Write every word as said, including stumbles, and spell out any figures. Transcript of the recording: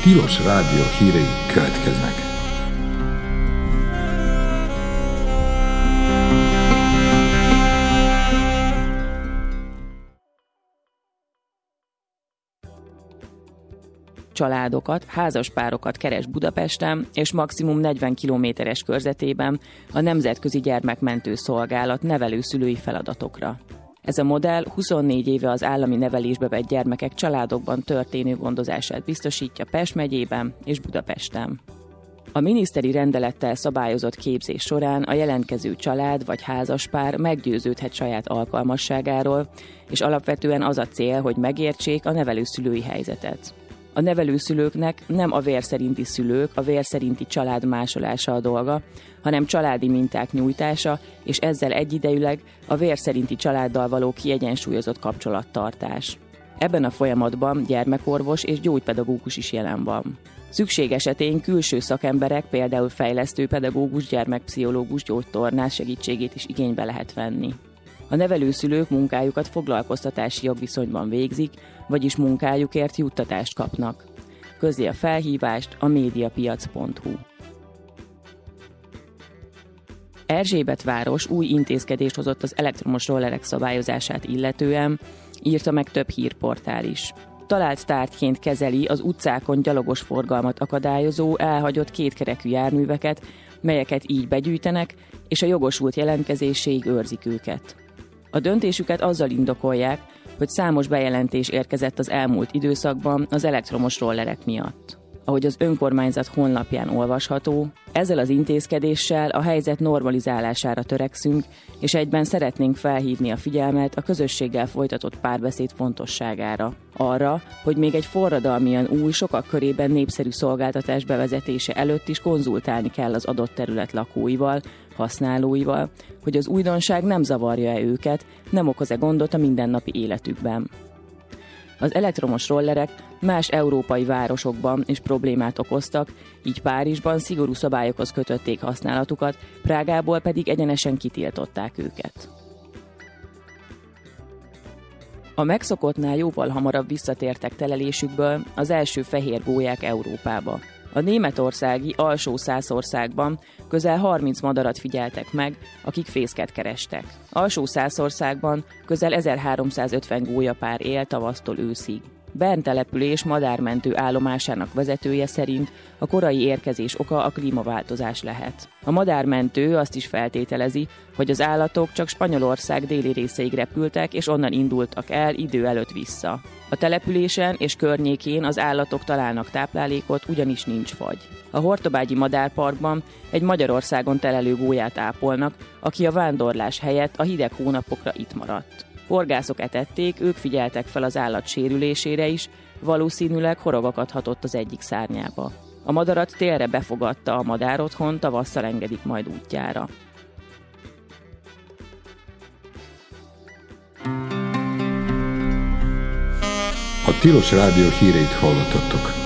Tilos Rádió hírei következnek. Családokat, házaspárokat keres Budapesten, és maximum negyven kilométeres körzetében a Nemzetközi Gyermekmentő Szolgálat nevelőszülői feladatokra. Ez a modell huszonnégy éve az állami nevelésbe vett gyermekek családokban történő gondozását biztosítja Pest megyében és Budapesten. A miniszteri rendelettel szabályozott képzés során a jelentkező család vagy házaspár meggyőződhet saját alkalmasságáról, és alapvetően az a cél, hogy megértsék a nevelőszülői helyzetet. A nevelőszülőknek nem a vér szerinti szülők, a vér szerinti család másolása a dolga, hanem családi minták nyújtása, és ezzel egyidejűleg a vér szerinti családdal való kiegyensúlyozott kapcsolattartás. Ebben a folyamatban gyermekorvos és gyógypedagógus is jelen van. Szükség esetén külső szakemberek, például fejlesztőpedagógus, gyermekpszichológus, gyógytornász segítségét is igénybe lehet venni. A nevelőszülők munkájukat foglalkoztatási jogviszonyban végzik, vagyis munkájukért juttatást kapnak. Közli a felhívást a médiapiac pont hu. Erzsébetváros új intézkedést hozott az elektromos rollerek szabályozását illetően, írta meg több hírportál is. Talált tárgyként kezeli az utcákon gyalogos forgalmat akadályozó, elhagyott kétkerekű járműveket, melyeket így begyűjtenek, és a jogosult jelentkezéséig őrzik őket. A döntésüket azzal indokolják, hogy számos bejelentés érkezett az elmúlt időszakban az elektromos rollerek miatt. Ahogy az önkormányzat honlapján olvasható, ezzel az intézkedéssel a helyzet normalizálására törekszünk, és egyben szeretnénk felhívni a figyelmet a közösséggel folytatott párbeszéd fontosságára. Arra, hogy még egy forradalmian új, sokak körében népszerű szolgáltatás bevezetése előtt is konzultálni kell az adott terület lakóival, használóival, hogy az újdonság nem zavarja-e őket, nem okoz-e gondot a mindennapi életükben. Az elektromos rollerek más európai városokban is problémát okoztak, így Párizsban szigorú szabályokhoz kötötték használatukat, Prágából pedig egyenesen kitiltották őket. A megszokottnál jóval hamarabb visszatértek telelésükből az első fehér gólyák Európába. A németországi Alsó-Szászországban közel harminc madarat figyeltek meg, akik fészket kerestek. Alsó-Szászországban közel ezerháromszázötven gólyapár él tavasztól őszig. Bern település madármentő állomásának vezetője szerint a korai érkezés oka a klímaváltozás lehet. A madármentő azt is feltételezi, hogy az állatok csak Spanyolország déli részeig repültek, és onnan indultak el idő előtt vissza. A településen és környékén az állatok találnak táplálékot, ugyanis nincs fagy. A Hortobágyi Madárparkban egy Magyarországon telelő gólyát ápolnak, aki a vándorlás helyett a hideg hónapokra itt maradt. Horgászok etették, ők figyeltek fel az állat sérülésére is, valószínűleg horogakat hatott az egyik szárnyába. A madarat télre befogadta a madárotthon, tavasszal engedik majd útjára. A Tilos Rádió híreit hallottattok.